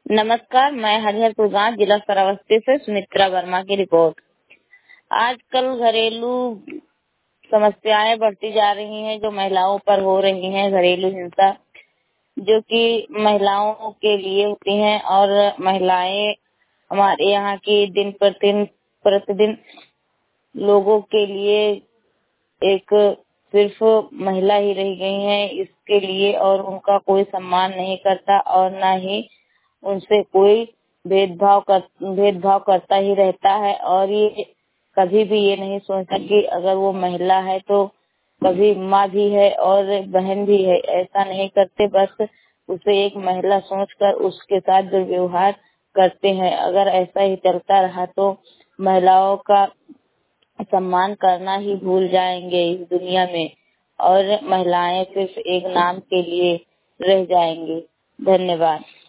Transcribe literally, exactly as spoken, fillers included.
नमस्कार, मैं हरिहरपुर गांव जिला श्रावस्ती से सुमित्रा वर्मा की रिपोर्ट। आजकल घरेलू समस्याएं बढ़ती जा रही हैं जो महिलाओं पर हो रही हैं। घरेलू हिंसा जो कि महिलाओं के लिए होती हैं और महिलाएं हमारे यहाँ की दिन प्रतिदिन प्रतिदिन लोगों के लिए एक सिर्फ महिला ही रह गई हैं। इसके लिए और उनका कोई सम्मान नहीं करता और न ही उनसे कोई भेदभाव कर भेदभाव करता ही रहता है। और ये कभी भी ये नहीं सोचता कि अगर वो महिला है तो कभी माँ भी है और बहन भी है। ऐसा नहीं करते, बस उसे एक महिला सोचकर उसके साथ दुर्व्यवहार करते हैं। अगर ऐसा ही चलता रहा तो महिलाओं का सम्मान करना ही भूल जाएंगे इस दुनिया में और महिलाएं सिर्फ एक नाम के लिए रह जाएंगी। धन्यवाद।